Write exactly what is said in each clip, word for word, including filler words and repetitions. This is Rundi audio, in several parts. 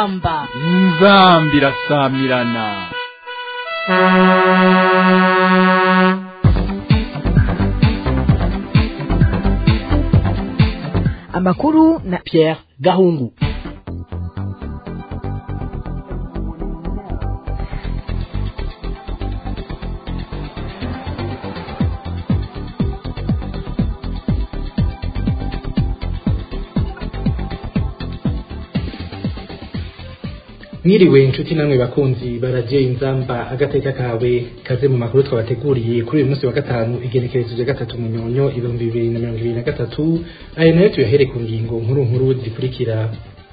inzamba inzamba irasamirana. Amakuru na Pierre Gahungu. Mwiriwe inshuti namwe bakunzi baraje inzamba agateka kawe kaze mu makuru twabateguriye kuri uyu munsi wa gatanu igenekerezo rya gatatu mu nyonyo ibihumbi bibiri na mirongo ibiri na gatatu. Ayo nayo tuyahere ku ngingo nkuru nkuru zikurikira.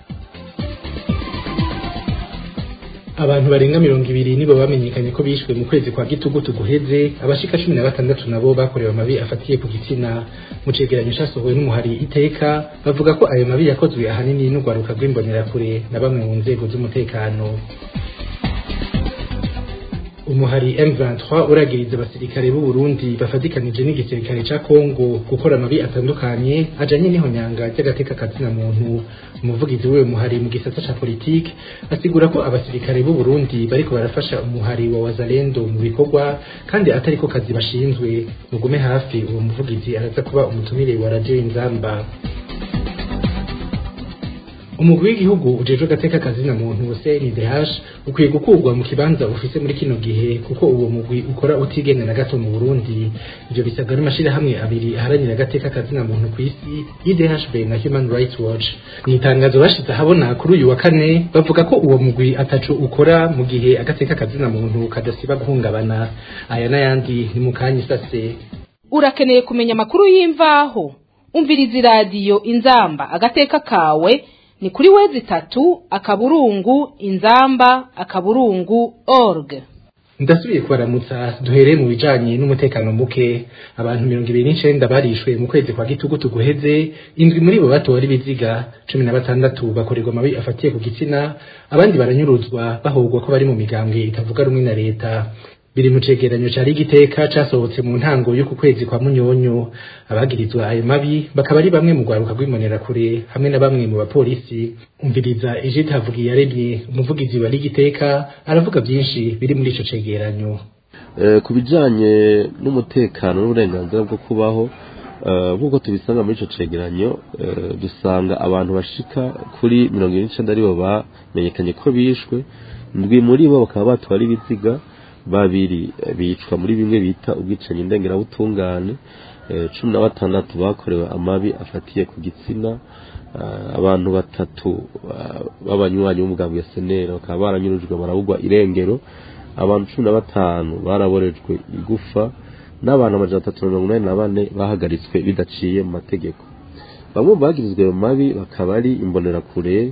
Abantu barenga mirongo ibiri nibo bamenyekanye ko bishwe mu kwezi kwa gitugutu guheze, abashika cumi na batandatu nabo bakorewe amabi afatiye ku gitsina. Mu cegeranyo casohowe n'umuhari Iteka bavuga ko ayo mabi yakozwe ahanini n'ugwaruka rw'imbonerakure na bamwe mu nzego z'umutekano. Umuhari M vingt-trois uragiriza abasirikare b'u Burundi bafatikanije n'igisirikare ca Kongo gukora amabi atandukanye ajanye n'ihonyanga ry'agateka kazina muntu. Umuvugizi w'uwo muhari mu gisata ca politike asigura ko abasirikare b'u Burundi bariko barafasha umuhari wa Wazalendo mu bikorwa kandi atari ko kazi bashinzwe. Mugume hafi, uwo muvugizi araza kuba umutumire wa Radio Inzamba. Umugwi w'igihugu ujejwe gateka kazina muntu C N D H ukwiye gukurwa mu kibanza ufise muri kino gihe kuko uwo mugwi ukora utigenda na gato mu Burundi. Ivyo bisabwa n'amashira hamwe abiri aharanira gateka kazina muntu kw'isi, I D H B na Human Rights Watch. Mwitangazo bashize habona kuri uyu wa kane bavuga ko uwo mugwi atacu ukora mu gihe agateka kazina muntu kadasiba guhungabana. Aya n'ayandi ni mukanya isase. Urakeneye kumenya makuru y'imvaho? Umviriza radio Inzamba agateka kawe ni kuri wezi tatu akaburungu inzamba akaburungu org. Ndasubiye kubaramutsa, duhereye mu bijanye n'umutekano muke. Abantu mirongo ibiri n'icenda barishwe mu kwezi kwa gitugutu guheze, indwi muri bo batora ibiziga, cumi na batandatu bakorerwa amabi afatiye ku gitsina, abandi baranyuruzwa bahogwa ko bari mu migambwe itavuga rumwe na leta. Biri mu cegeranyo cari Igiteka casohotse mu ntango y'uku kwezi kwa Munyonyo. Abagirizwa ayo mabi bakaba ari bamwe mu gwaruka rw'imbonerakure hamwe na bamwe mu bapolisi. Umviriza Egide Havugiyaremye, umuvugizi wa Igiteka, aravuga byinshi biri muri ico cegeranyo. Eh kubijanye n'umutekano n'uburenganzira bwo kubaho, nk'uko tubisanga muri ico cegeranyo, dusanga abantu bashika kuri mirongo ine n'icenda aribo bamenyekanye ko bishwe, ndwi muri bo bakaba batwara ibiziga, babiri bicwa muri bimwe bita ubwicanyi ndengerabutungane, cumi na batandatu bakorewe amabi afatiye ku gitsina, abantu batatu b'abanywanyi b'umugambwe S N L bakaba baranyurujwe barabugwa irengero, abantu cumi na batanu baraborejwe igufa, n'abantu amajana atatu na mirongo inani na bane bahagaritswe bidaciye mu mategeko. Bamwe bagirizwe ayo mabi bakaba ari imbonerakure,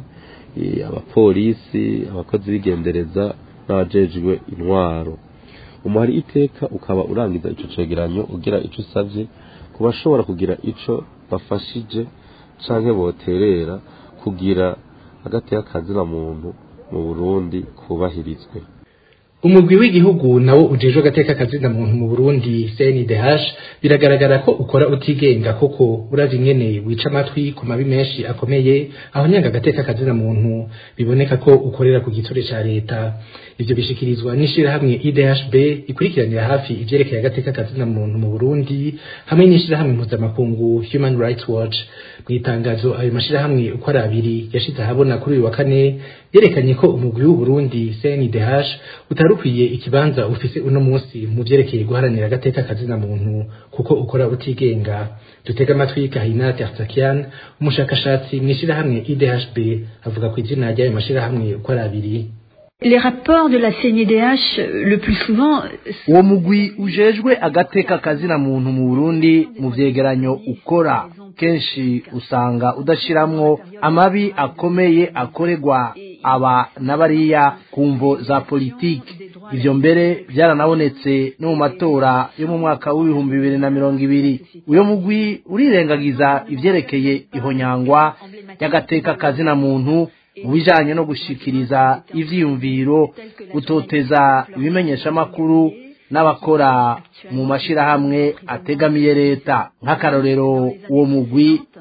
abapolisi, abakozi b'igendereza n'abajejwe intwaro. Umuhari Iteka ukaba urangiza ico cegeranyo ugira ico usavye kubashobora kugira ico bafashije canke boterera kugira agateka kazina muntu mu Burundi kubahirizwe. Umugwi w'igihugu nawo ujejwe gateka kazina muntu mu Burundi C N D H biragaragara ko ukora utigenga koko, urazi nyene wica amatwi ku mabi menshi akomeye aho nyanga gateka kazina muntu biboneka ko ukorera ku gitore ca leta. Ivyo bishikirizwa n'ishira hamwe I D H B ikurikiranira hafi ivyerekeye agateka kazina muntu mu Burundi hamwe n'ishira hamwe mpuzamakungu Human Rights Watch. Mwitangazo ayo mashira hamwe uko ari abiri yashize habona kuri uyu wa kane yerekanye ko umugwi w'u Burundi C N D H utarukwiye ikibanza ufise uno munsi mu vyerekeye guharanira agateka kazina muntu kuko ukora utigenga. Dutega amatwi Kahina Tertsakian, umushakashatsi mw'ishira hamwe I D H B, avuga ku izina ry'ayo mashira hamwe uko ari abiri. Les rapports de la C N D H le plus souvent uwo mugwi ujejwe agateka kazina muntu mu Burundi mu vyegeranyo ukora kenshi usanga udashiramwo amabi akomeye akoregwa aba nabariya kumvo za politiki. Ivyo mbere byaranabonetse no mu matora yo mu mwaka w'ibihumbi bibiri na mirongo ibiri. Uyo mugwi urirengagiza ivyerekeye ihonyangwa y'agateka kazina muntu ubijanye no gushikiriza ivyiyumviro, gutoteza ibimenyesha makuru n'abakora mu mashirahamwe ategamiye leta. Nk'akarorero, uwo mugwi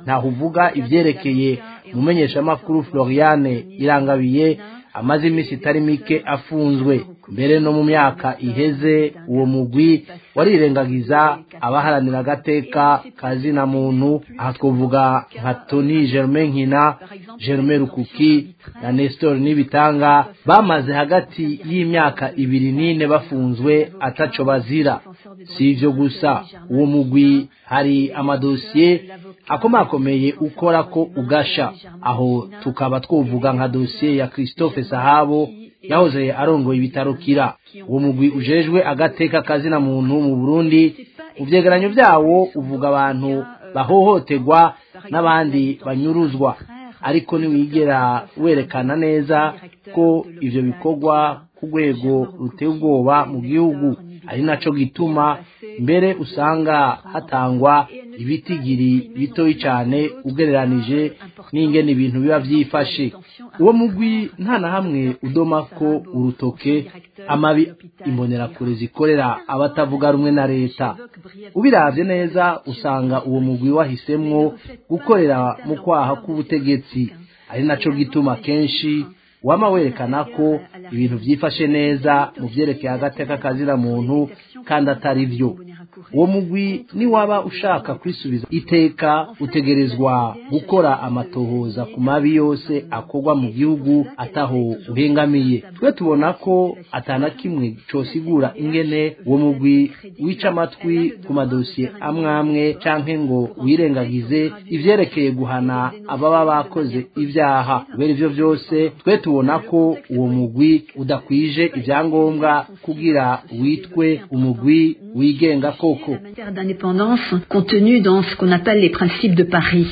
ntaho uvuga ivyerekeye umumenyeshamakuru Floriane Irangabiye amaze iminsi itari mike afunzwe. Mbere no mu myaka iheze uwo mugwi warirengagiza abaharanira agateka kazina muntu, aha twovuga nka Tony Germain Nkina, Germain Rukuki na Nestor Nibitanga, bamaze hagati y'imyaka ibiri n'ine bafunzwe ataco bazira. Si ivyo gusa, uwo mugwi hari amadosiye akomakomeye ukora ko ugasha, aho tukaba twovuga nka dosiye ya Christophe Sahabo yahoze arongoye ibitaro Kira. Uwo mugwi ujejwe agateka kazina muntu mu Burundi, uvyegeranyo vyawo uvuga abantu bahohoterwa n'abandi banyuruzwa, ariko niwigera werekana neza ko ivyo bikorwa ku rwego ruteye ubwoba mu gihugu. Ari naco gituma mbere usanga hatangwa ibitigiri bitoyi cyane ugereranije n'ingene ibintu biba vyifashe. Uwo mugwi nta na hamwe udoma ko urutoke amabi imbonerakure zikorera abatavuga rumwe na leta. Ubiravye neza usanga uwo mugwi wahisemwo gukorera mu kwaha k'ubutegetsi. Ari naco gituma kenshi wama werekana ko ibintu vyifashe neza mu vyerekeye agateka kazira muntu kandi atari vyo. Uwo mugwi ni waba ushaka kwisubiza iteka, utegerezwa gukora amatohoza ku mabi yose akorwa mu gihugu ataho uhengamiye. Twe tubona ko atana kimwe cosigura ingene uwo mugwi wica amatwi ku madosiye amwamwe canke ngo wirengagize ivyerekeye guhana ababa bakoze ivyaha. Kubera ivyo vyose twe tubona ko uwo mugwi udakwije ivyangombwa kugira witwe umugwi wigenga koko. D'indépendance contenue dans ce qu'on appelle les principes de Paris.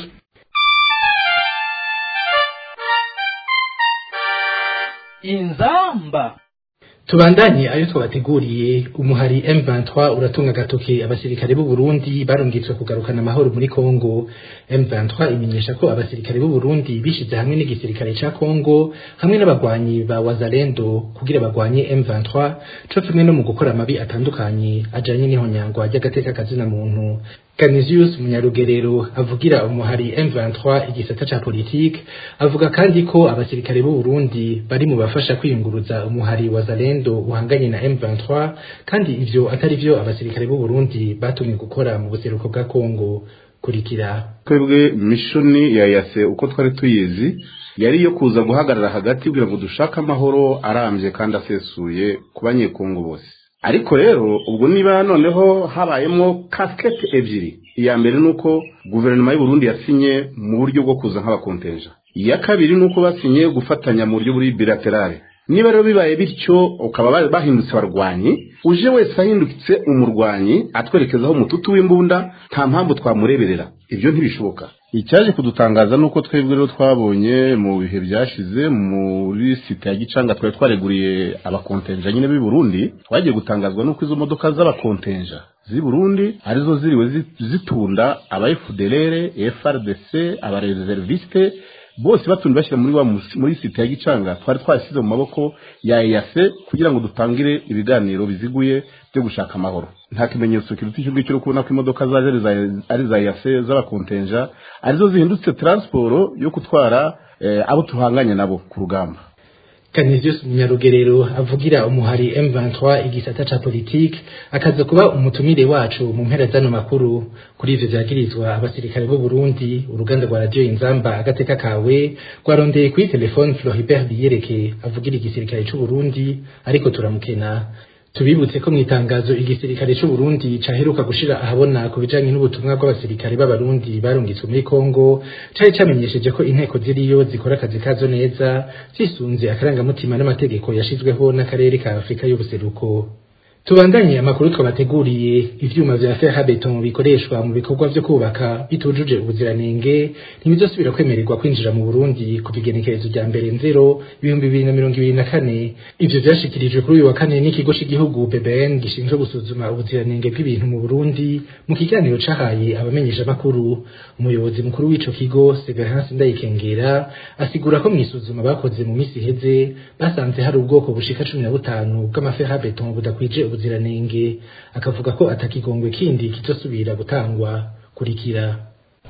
Inzamba. Tubandanye ayo twabateguriye. Umuhari M vingt-trois uratunga gatoke abasirikare b'u Burundi barungitswe kugarukana amahoro muri Kongo. M vingt-trois imenyesha ko abasirikare b'u Burundi bishize hamwe n'igisirikare ca Kongo hamwe n'abagwanyi ba Wazalendo kugira bagwanye M vingt-trois, co kimwe no mu gukora amabi atandukanye ajanye n'ihonyangwa ry'agateka kazina muntu. Canisius Munyarugerero avugira umuhari M vingt-trois igisata ca politique, avuga kandi ko abasirikare b'u Burundi bari mu bafasha kwiyunguruza umuhari wa Zalendo uhanganye na M vingt-trois, kandi ivyo atari vyo abasirikare b'u Burundi batumwe gukora mu buseruko bwa Kongo. Kurikira. Twebwe mishoni ya yase uko twari tuyizi yari yo kuza guhagarara hagati kugira ngo dushaka amahoro arambye kandi asesuye ku banyekongo bose. Ariko rero ubwo niba noneho habayemo casquette ebyiri, iya mbere nuko guverinoma y'u Burundi yasinye mu buryo bwo kuza nk'abakontenja, iya kabiri nuko basinye gufatanya mu buryo buri bilaterale. Niba rero bibaye bityo ukaba bahindutse barwanyi, uje wese ahindutse umurwanyi atwerekezaho umututu w'imbunda, nta mpamvu twamureberera. Ibyo ntibishoboka. Icyaje kudutangaza nuko twebwe rero twabonye mu bihe byashize muri site ya Gicanga twari twareguriye abakontenja nyine b'i Burundi, twagiye gutangazwa nuko izo modoka z'abakontenja z'i Burundi arizo ziriwe zitunda aba F D L R, F R D C, aba reserviste bose batundi bashyira muri wa muri site ya Gicanga. Twari twasize mu maboko ya E A C kugira ngo dutangire ibiganiro biziguye byo gushaka amahoro. Nta kimenyetso kirutishijwe cyo kubona ko imodoka zaje ari za E A C z'abakontenja arizo zihindutse transport yo kutwara eh, abo tuhanganye nabo ku rugamba. Canisius Munyarugerero avugira umuhari M vingt-trois igisata ca politique, akaza kuba umutumire wacu mu mpera zano makuru. Kuri ivyo vyagirizwa abasirikare b'u Burundi, uruganda rwa radio Inzamba agateka kawe rwarondeye kuri telefone Floribert Biyereke avugira igisirikare c'u Burundi, ariko turamukena. Tubibutse ko mwitangazo igisirikare c'u Burundi caheruka gushira ahabona ku bijanye n'ubutumwa bw'abasirikare b'abarundi barungitswe muri Kongo, cari camenyesheje ko inteko ziriyo zikora akazi kazo neza zisunze akarangamutima n'amategeko yashizweho n'akarere ka Afrika y'ubuseruko. Tubandanye amakuru twabateguriye. Ivyuma vya fer à beton bikoreshwa mu bikorwa vyo kubaka bitujuje ubuziranenge ntibizosubira kwemererwa kwinjira mu Burundi ku bigenekerezo rya mbere nzero ibihumbi bibiri na mirongo ibiri na kane. Ivyo vyashikirijwe kuri uyu wa kane n'ikigo cy'igihugu B B N gishinzwe gusuzuma ubuziranenge bw'ibintu mu Burundi mu kiganiro cahaye abamenyesha makuru. Umuyobozi mukuru w'ico kigo Severance Ndayikengera asigura ko mwisuzuma bakoze mu misi heze basanze hari ubwoko bushika cumi na butanu bw'amafer à beton budakwije ubuziranenge, akavuga ko atakigongwe kindi kitosubira gutangwa. Kurikira.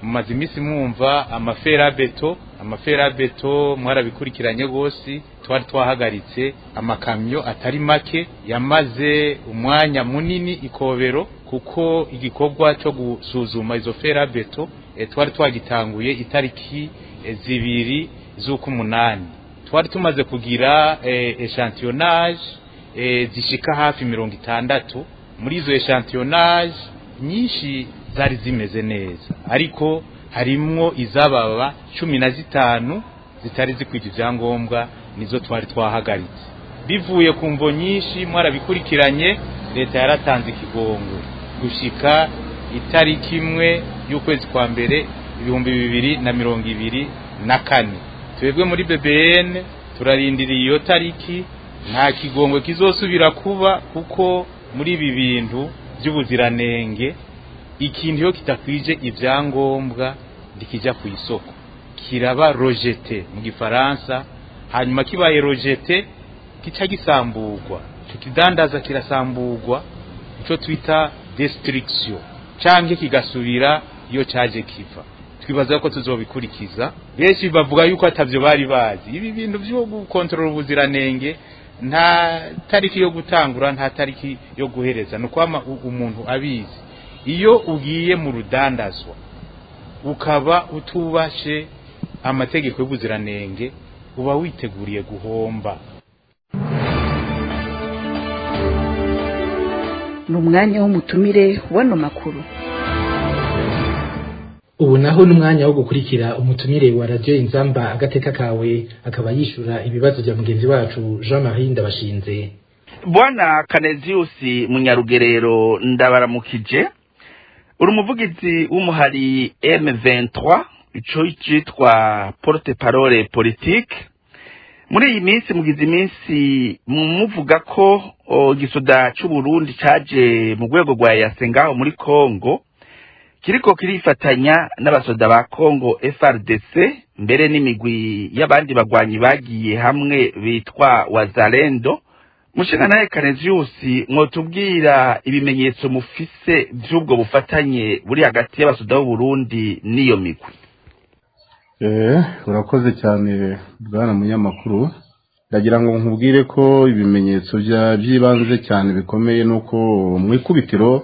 mumaze iminsi mwumva amaferabeto amaferabeto mwarabikurikiranye gose twari twahagaritse amakamyo atari make yamaze umwanya munini ikobero kuko igikorwa cyo gusuzuma izo ferabeto e, twari twagitanguye itariki e, zibiri z'ukumunani twari tumaze kugira e, echantillonnage e, zishika hafi mirongo itandatu muri izo echantillonnage nyinshi zari zimeze neza ariko harimwo izababa cumi na zitanu zitari zikwije ivyangombwa nizo twari twahagaritse bivuye ku mvo nyinshi mwarabikurikiranye leta yaratanze ikigongo gushika itariki imwe y'ukwezi kwa mbere ibihumbi bibiri na mirongo ibiri na kane twebwe muri B B N turarindiriye iyo tariki nta kigongo kizosubira kuba kuko muri ibi bintu by'ubuziranenge ikintu yo kitakwije ivyangombwa ndikija ku isoko kiraba rejeté mu gifaransa hanyuma kibaye rejeté kica gisamburwa cyo kidandaza kirasambugwa ico twita destruction canke kigasubira iyo caje kiva twibaza ko tuzobikurikiza benshi bavuga yuko atavyo bari bazi ibi bintu byo gukontrola ubuziranenge nta tariki yo gutangura nta tariki yo guhereza no kwama umuntu abizi iyo ugiye mu rudandazwa ukaba utubashe amategeko y'ubuziranenge uba witeguriye guhomba. Numwanya w'umutumire wano makuru. Ubu naho numwanya wo gukurikira umutumire wa radio Inzamba agateka kawe akaba yishura ibibazo bya mugenzi wacu Jean-Marie Ndabashinze. Bwana Kanezius Munyarugerero ndabaramukije. Uri umuvugizi w'umuhari M vingt-trois ico citwa porte parole politique. Muri iyi minsi mugize iminsi muvuga ko gisoda cy'u Burundi caje mu rwego rwa yasengaho muri Kongo kiriko kirifatanya n'abasoda ba Kongo F R D C mbere n'imigwi y'abandi bagwanyi bagiye hamwe bitwa Wazalendo. Mushina naye Kanezius mwotubwira ibimenyetso mufise by'ubwo bufatanye buri hagati y'abasoda b'u Burundi n'iyo migwi. Eh urakoze cyane bwana munyamakuru ndagira ngo nkubwire ko ibimenyetso bya byibanze cyane bikomeye nuko mu ikubitiro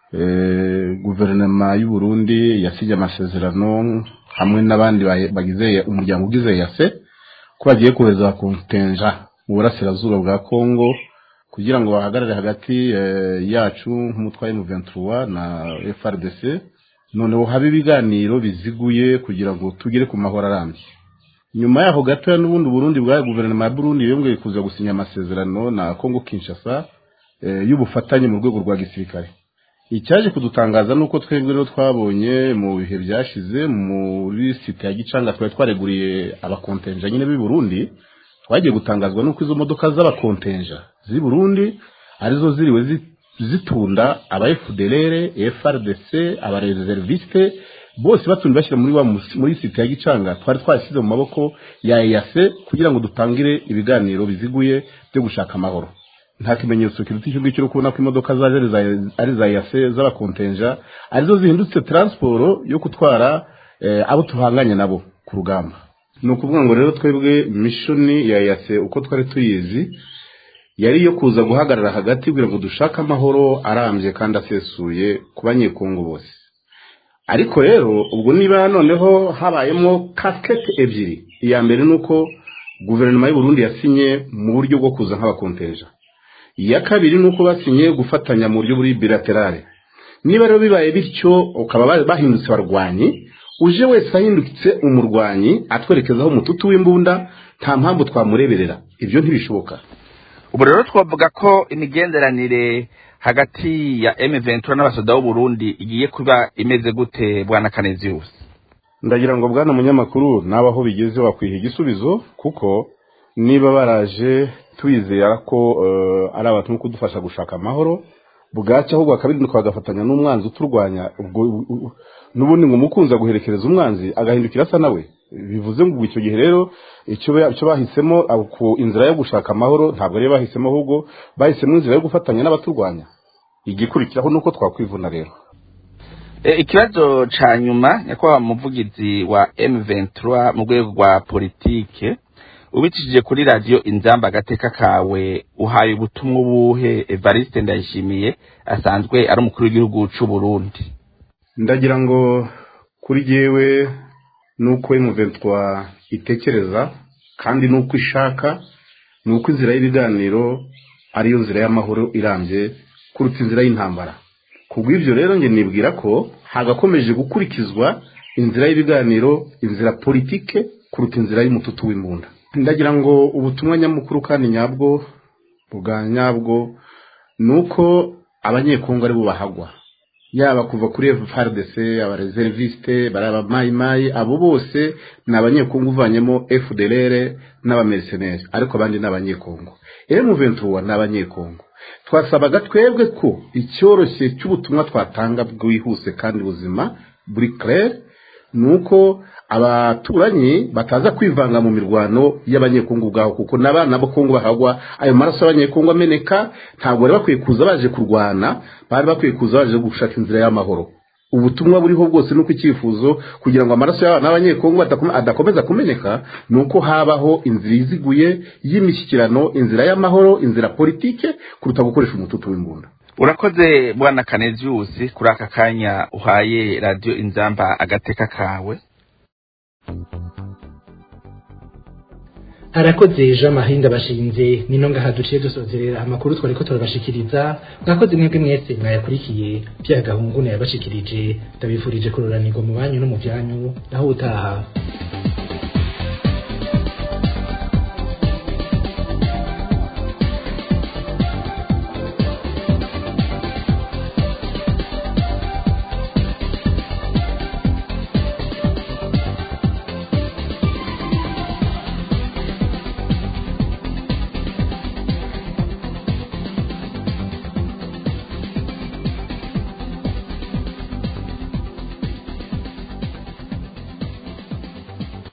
eh guverinoma y'u Burundi yasije amasezerano hamwe n'abandi bagize umuryango ugize yase ko bagiye kuheza kontenja mu burasirazuba bwa Kongo kugira ngo bahagarare hagati eh, yacu nk'umutwaye mu vingt-trois na F R D C noneho habe ibiganiro biziguye kugira ngo tugere ku mahoro arambye. Nyuma yaho gato n'ubundi Burundi bwa guverinoma ya Burundi yongeye kuza gusinya amasezerano na Kongo Kinshasa e, y'ubufatanye mu rwego rwa gisirikare. Icyaje kudutangaza nuko twebwe rero twabonye mu bihe byashize muri site ya Gicanga twari twareguriye abakontenja nyine b'i Burundi twagiye gutangazwa nuko izo modoka z'abakontenja z'i Burundi arizo ziriwe zi zitunda aba F D L R, F R D C, aba reserviste bose batunda bashyira muri wa muri site ya Gicanga twari twashyize mu maboko ya E A C kugira ngo dutangire ibiganiro biziguye byo gushaka amahoro. Nta kimenyetso kiruti cyo gicyo kubona ko imodoka zaje ari za E A C z'abakontenja arizo zihindutse transport yo kutwara eh, abo tuhanganye nabo ku rugamba. No kuvuga ngo rero twebwe mission ya E A C uko twari tuyizi yari yo kuza guhagarara hagati kugira ngo dushaka amahoro arambye kandi asesuye ku banyekongo bose. Ariko rero ubwo niba noneho habayemo casquette ebyiri, iya mbere nuko guverinoma y'u Burundi yasinye mu buryo bwo kuza nk'abakontenja, iya kabiri nuko basinye gufatanya mu buryo buri bilaterale. Niba rero bibaye bityo ukaba bahindutse barwanyi, uje wese ahindutse umurwanyi atwerekezaho umututu w'imbunda nta mpamvu twamureberera, ibyo ntibishoboka. Ubu rero twavuga ko imigenderanire hagati ya M vingt-trois n'abasoda b'u Burundi igiye kuba imeze gute bwana Kanezius? Ndagira ngo bwana munyamakuru nabaho bigeze wakwiha igisubizo kuko niba baraje twizera ko uh, ari abantu nko kudufasha gushaka amahoro bwaca ahubwo akabiri twagafatanya n'umwanzi uturwanya ubwo nubundi ngo mukunza guherekereza umwanzi agahindukira asa nawe. Bivuze ngo icyo gihe rero icyo cyo bahisemo ku inzira yo gushaka amahoro ntabwo ari bahisemo ahubwo bahisemo inzira yo gufatanya n'abaturwanya. Igikurikiraho nuko twakwivuna rero. E, ikibazo ca nyuma nyakwa muvugizi wa M vingt-trois mu rwego rwa politike ubicishije kuri radio Inzamba agateka kawe uhaye ubutumwa buhe Evariste Ndayishimiye asanzwe ari umukuru w'igihugu c'u Burundi? Ndagira ngo kuri jewe nuko M vingt-trois itekereza kandi nuko ishaka nuko inzira y'ibiganiro ariyo nzira y'amahoro irambye kuruta inzira y'intambara. Kubw'ivyo rero nge nibwira ko hagakomeje gukurikizwa inzira y'ibiganiro, inzira politike kuruta inzira y'umututu w'imbunda. Ndagira ngo ubutumwa nyamukuru kandi nyabwo bwa nyabwo nuko abanyekongo ari bo bahagwa, yaba kuva kuri F A R D C, aba reserviste, baraba mai mai, abo bose n'abanyekongo uvanyemo F D L R n'abamercenaires, ariko abandi n'abanyekongo. M vingt-trois n'abanyekongo. Twasabaga twebwe ko icyoroshye cy'ubutumwa twatanga bwihuse kandi buzima buri clair nuko abaturanyi bataza kwivanga mu mirwano y'abanyekongo ubwaho, kuko n'abana b'Kongo bahagwa ayo maraso y'abanyekongo ameneka. Ntabwo bari bakwiye kuza baje kurwana, bari bakwiye kuza baje gushaka inzira y'amahoro. Ubutumwa buriho bwose nuko icyifuzo kugira ngo amaraso y'abana b'abanyekongo adakomeza kumeneka nuko habaho inzira iziguye y'imishyikirano, inzira y'amahoro, inzira politike kuruta gukoresha umututu w'imbunda. Urakoze bwana Canesius kuri aka kanya uhaye radio Inzamba agateka kawe. Arakoze Jean Mahinda bashinze nino ngaha duciye dusozerera amakuru twari ko turabashikiriza. Mwakoze mwebwe mwese mwayakurikiye, bya gahungune yabashikirije. Ndabifurije kuroranirwa mu banyu no mu byanyu naho utaha.